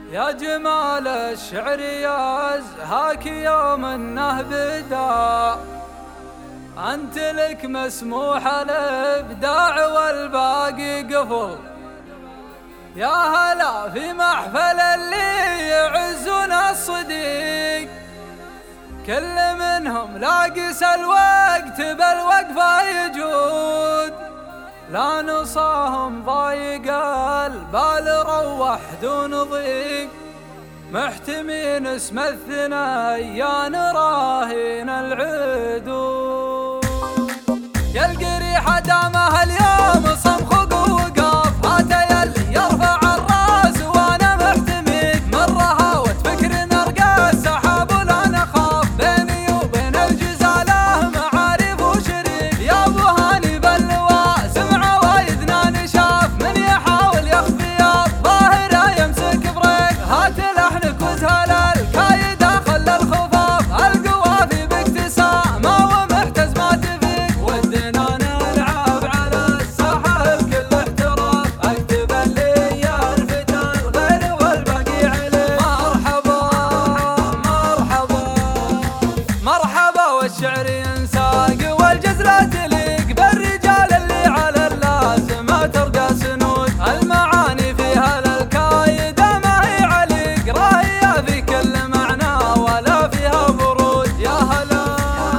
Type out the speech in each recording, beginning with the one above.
يا جمال الشعر يا أزهاك يوم انه بدا، انت لك مسموح الابداع والباقي قفل. يا هلا في محفل اللي يعزون الصديق، كل منهم لاقس الوقت بالوقفة يجود. لا نصاهم ضايق البال روح دون ضيق، محتمين اسم الثنايا نراهن العدود. يا القريحة دامها اليوم صمخ ووقف، هاتا يلي يرفع الراس وانا محتميك. مرها وتفكر نرقى السحاب ولا نخاف، بيني وبين الجزالة معارف وشريك. يا ابو هاني باللواء سمع وايدنا نشاف، من يحاول يخفي الظاهرة يمسك بريك. هات لحنك وزهل الكايد خل الخفاف، القوافي باكتسامة ومحتز ما تفيق. ودنا نلعب على الساحة بكل احتراف، اكتب اللي يلفت الغير والباقي عليه. مرحبا مرحبا مرحبا، والشعر ينساق والجزلة تليق بالرجال اللي على اللازمة ترقى سنود. المعاني فيها للكايدة ما هي عليق، راهية في كل معنى ولا فيها برود. يا هلا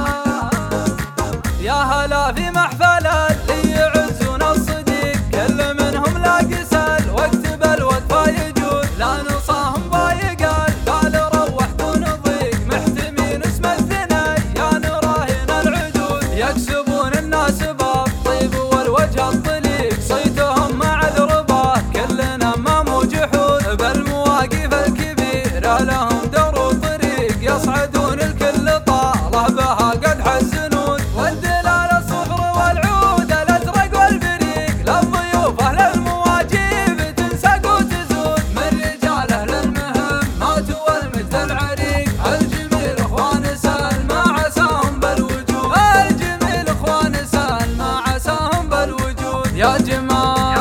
يا هلا في محفل اللي يعزون الصديق، كل منهم لاقس الوقت بالوقفة يجود. لا نصاهم ضايق البال روح دون ضيق، محتمين اسم الثنايا نراهن العدود. يكسبون الناس بالطيب والوجه الطليق، صيتهم مع الرباط كلنا ما مو جحود. بالمواقف الكبيرة لهم دور طريق، يصعدون الكل طاله بها قد حسنود. والدلال الصفر والعود الازرق والبريق، للضيوف اهل المواجيب تنسق وتزود. من رجاله للمهمات والمجد العريق، الجميل اخوان سلمى عساهم بالوجود. الجميل اخوان سلمى عساهم بالوجود. يا جمال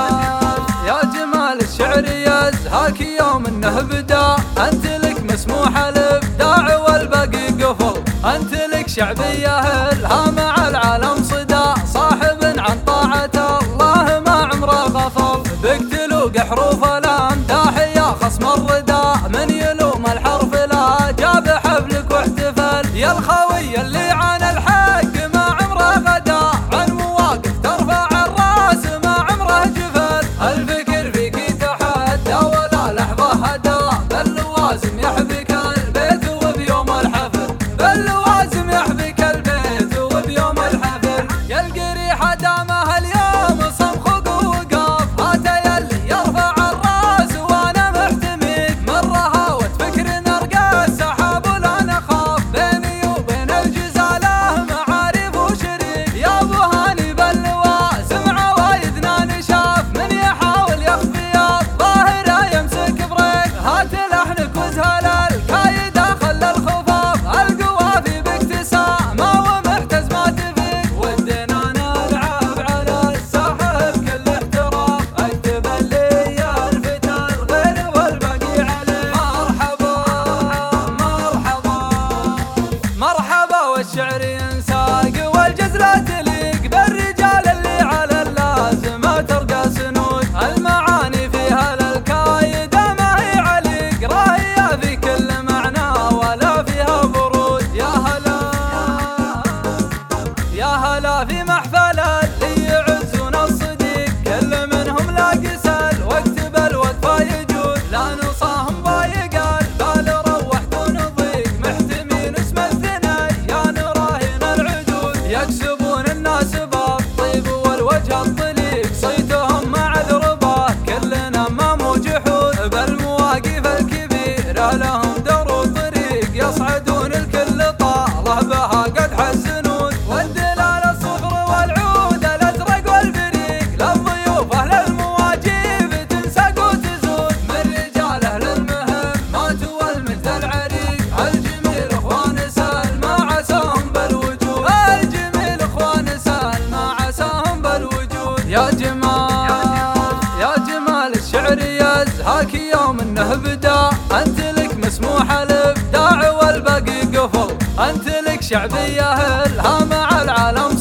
يا جمال الشعر يزهاك يوم انه بدا، انت لك مسموح الابداع والباقي قفل. انت لك شعبيه الها مع العالم صدا، صاحب عن طاعه الله ما عمره غفل. بك تلوق حروف الامداح يا خصم الردى، من يلوم الحرف لا جاب حفلك واحتفل. يا الخوي اللي عن الحق ما عمره غدا، عن مواقف ترفع الراس ما عمره جفل. الفكر فيك يتحدى ولا لحظه هدى، باللوازم يحبك البيت وبيوم الحفل. باللوازم يحبك البيت وبيوم الحفل. يا القريحة دامها اليوم صمخ ووقف، هاتا يلي يرفع الراس وانا محتميك. مرها وتفكر نرقى السحاب ولا نخاف، بيني وبين الجزالة معارف وشريك. يا ابو هاني باللواء سمع وايدنا نشاف، من يحاول يخفي الظاهرة يمسك بريك. هات لحنك وزهل الكايد خل الخفاف، القوافي باكتسامة ومحتز ما تفيق. ودنا نلعب على يوم انه بدا. انت لك مسموح الابداع والباقي قفل، انت لك شعبيه الها مع العالم